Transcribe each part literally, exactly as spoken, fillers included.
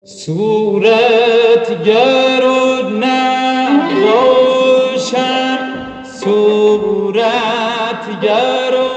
صورتگر و نقاشم، صورتگر و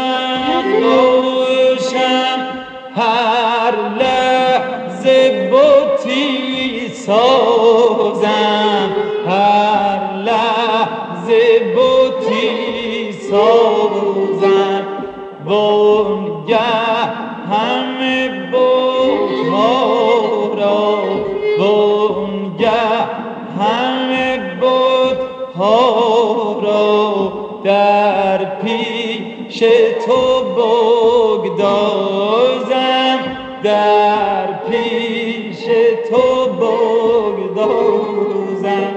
نقاشم، هر لحظه بتی سازم، هر لحظه بتی سازم. وانگه همه بت‌ها را، وانگه همه بت‌ها را در پیش تو بگدازم، در پیش تو بگدازم.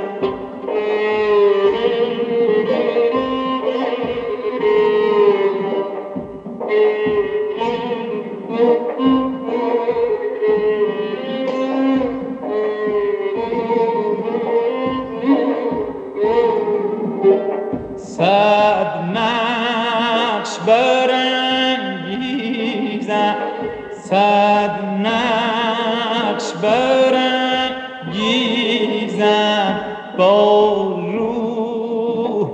صد نقش برانگیزم، صد نقش برانگیزم، با روح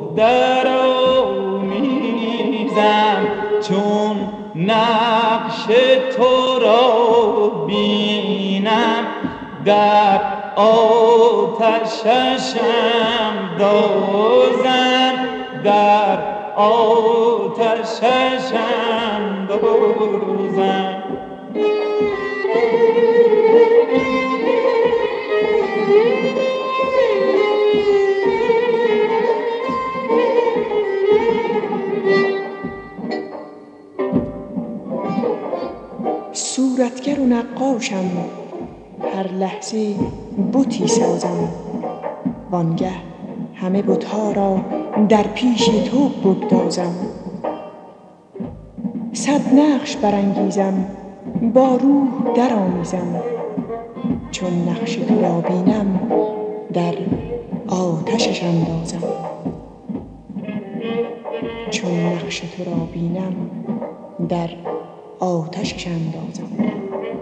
درآمیزم، چون نقش تو را بینم در آتششم دازم، در آتششم دازم. صورتگر و نقاشم، هر لحظه بتی سازم، وانگه همه بت‌ها را در پیش تو بگدازم. صد نقش برانگیزم، با روح درآمیزم، چون نقش تو را بینم در آتشش اندازم، چون نقش تو را بینم در آتشش اندازم.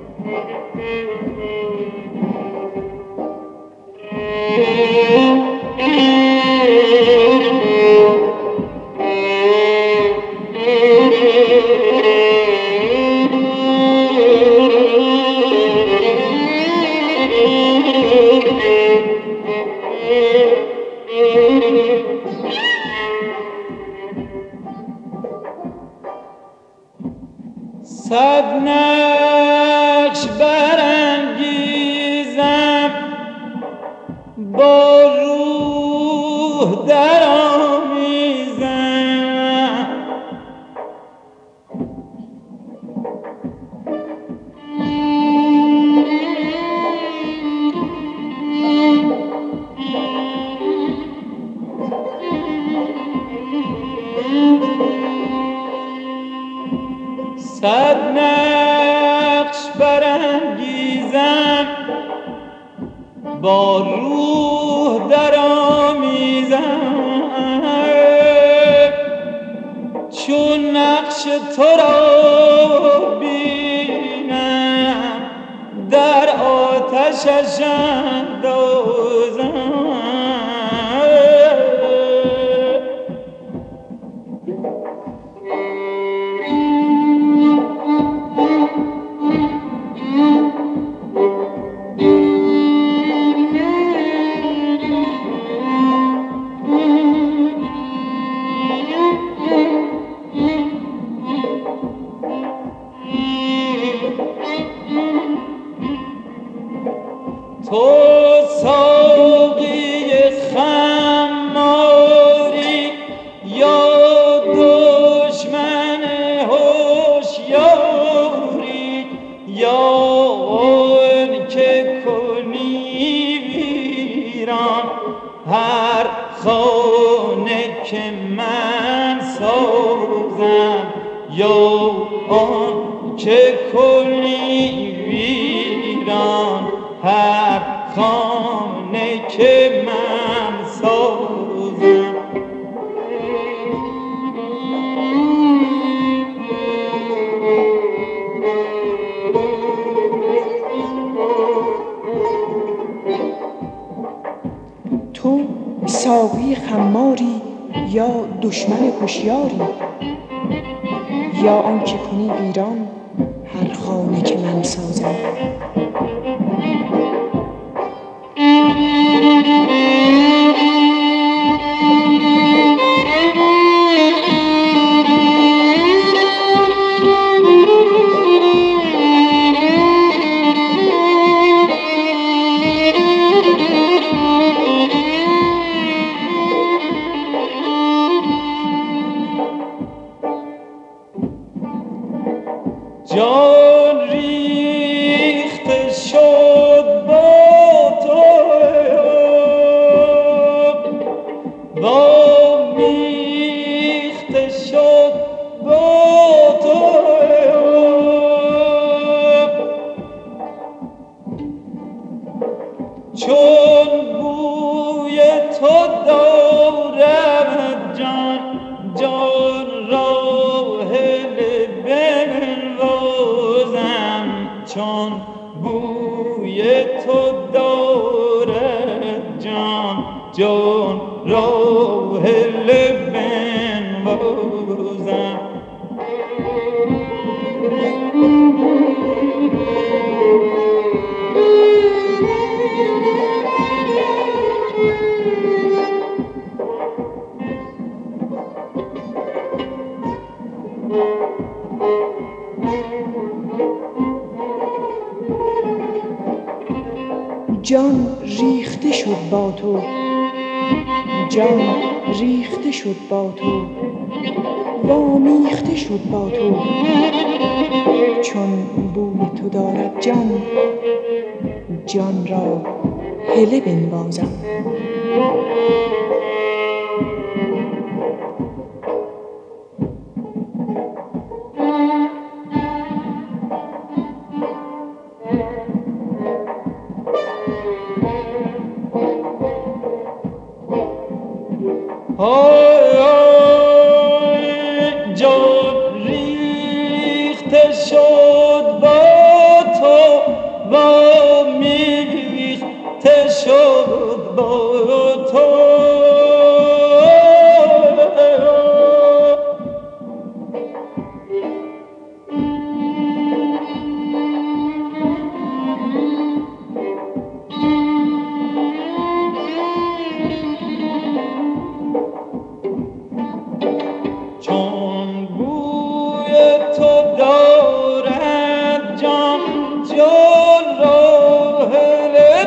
صد نقش برانگیزم، با روح درآمیزم، صد نقش برانگیزم، با روح درآمیزم، چون نقش تو را بینم در آتشش اندازم. تو ساقی خماری یا دشمن هوشیاری، یا آن که کنی ویران هر خانه که من سازم، یا آن که کنی ویران هر خانه که من سازم. ساده خماری یا دشمن هوشیاری، یا آنچه کنی ویران هر خانه که من سازم. جان ریخته شد با تو، با میخته شد با تو، چون بوی تو دارد جان، جان را هله بنوازم، چون بوی تو دارد جان، جان را هله بنوازم. جان ریخته شد با تو، جان ریخته شد با تو، وامیخته شد با تو، چون بوی تو دارد جان، جان را هله بنوازم. های های جان ریخته شد با تو، با میخته شد با تو، چون بوی تو دارد جان، جان را هله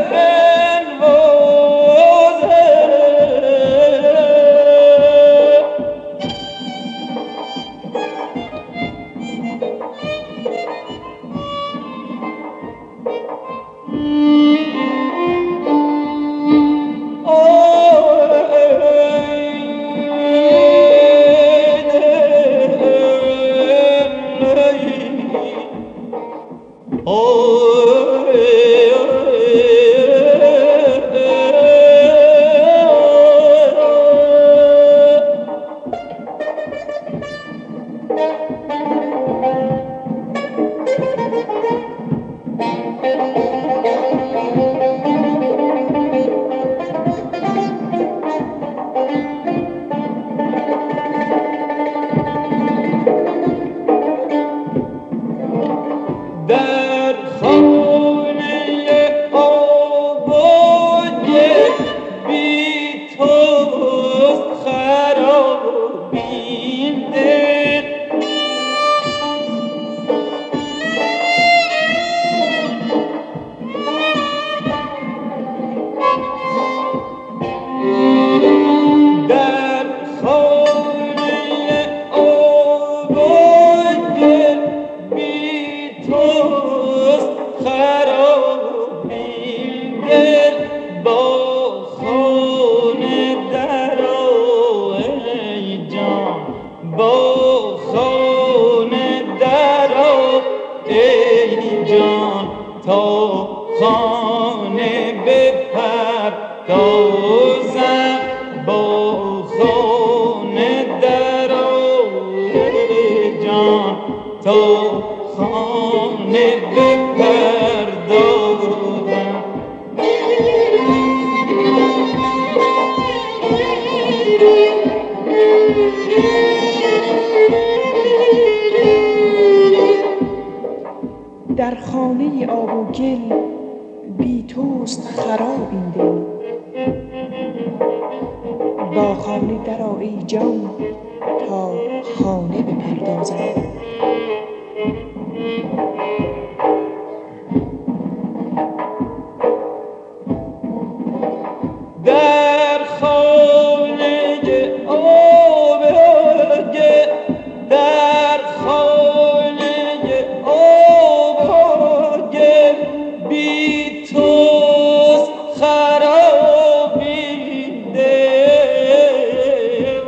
در خانه آباد بی توست خراب این دل، در خانه آباد بی توست خراب این دل، با خانه درآ ای جان، با خانه درآ ای جان، تا خانه بپردازم، با خانه درآ ای جان، تا خانه بپردازم. آب و گل بی توست خراب این دل. با خانه درآ ای جان تا خانه بپردازم. در خانه آب گل، در خانه آب گل بی توست خرابی دل.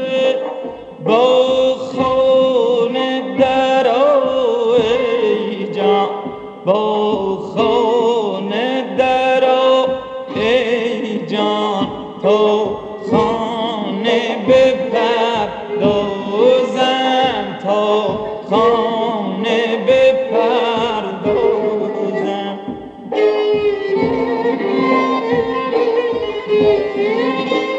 با خانه درآ ای جان، با خانه درآ ای جان تا خانه بپردازم، تا خانه بپردازم.